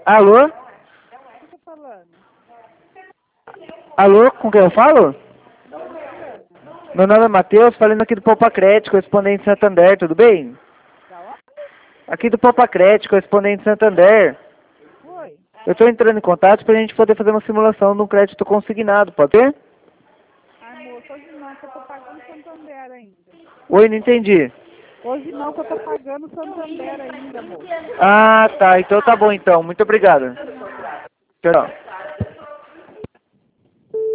Alô? Quem tá falando? Alô, com quem eu falo? Meu nome é Matheus, falando aqui do Poupa Crédito, correspondente Santander, tudo bem? Da onde? Aqui do Poupa Crédito, correspondente Santander. Oi. Eu estou entrando em contato para a gente poder fazer uma simulação de um crédito consignado, pode ser? Ai, moço, hoje não, que eu tô pagando Santander ainda. Oi, não entendi. Hoje não, que eu tô pagando Santander ainda, moço. Ah, tá, então tá bom então, muito obrigado. Tchau.